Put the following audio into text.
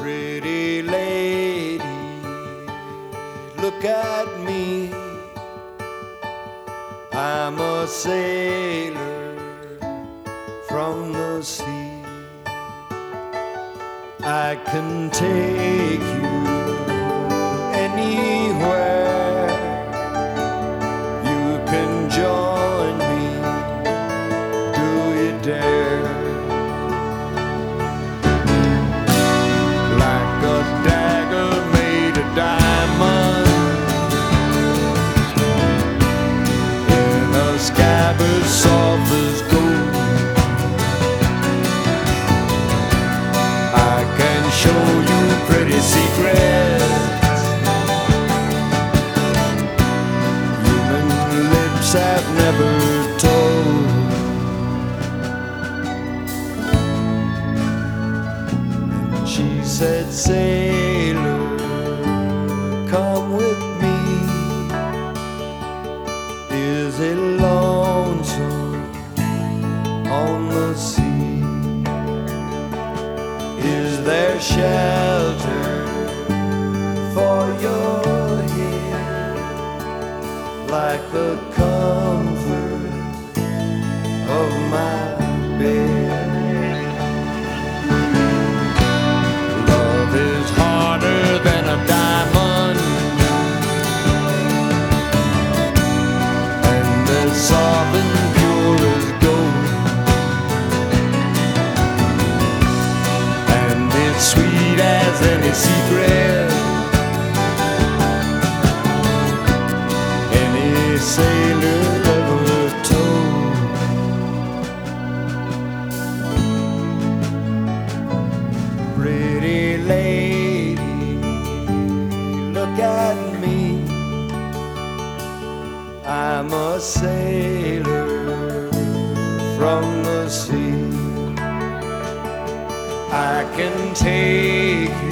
Pretty lady, look at me. I'm a sailor from the sea. I can take you anywhere. You can join me. Do you dare? Like a dagger made of diamond, in a scabbard soft as gold. I can show you pretty secrets human lips have never told. And she said, sailor, come with me. Is it lonesome on the sea? Is there shelter for your head, like the comfort of my bed? Love is harder than a diamond, and as soft and pure as gold, and it's sweet as any secret any sailor ever told. Pretty lady, look at me. I'm a sailor from the sea. I can take you